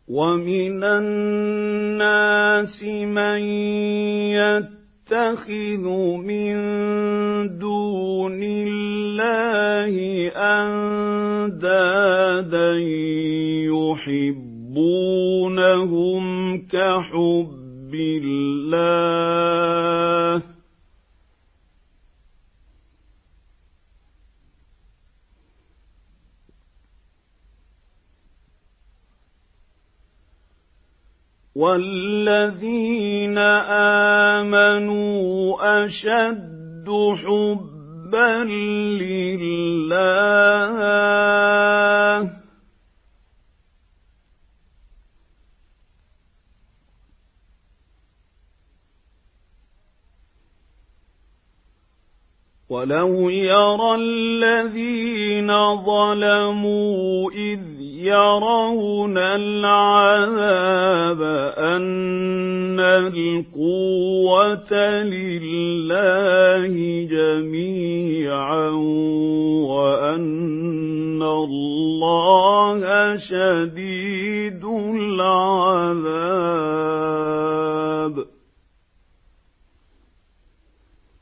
وَمِنَ النَّاسِ مَن يَتَّخِذُ مِن دُونِ اللَّهِ أَندَادًا يُحِبُّونَهُمْ كَحُبِّ اللَّهِ ۖ وَالَّذِينَ آمَنُوا أَشَدُّ حُبًّا لِّلَّهِ ۗ وَلَوْ يَرَى الَّذِينَ ظَلَمُوا إِذْ يَرَوْنَ الْعَذَابَ أَنَّ الْقُوَّةَ لِلَّهِ جَمِيعًا وَأَنَّ اللَّهَ شَدِيدُ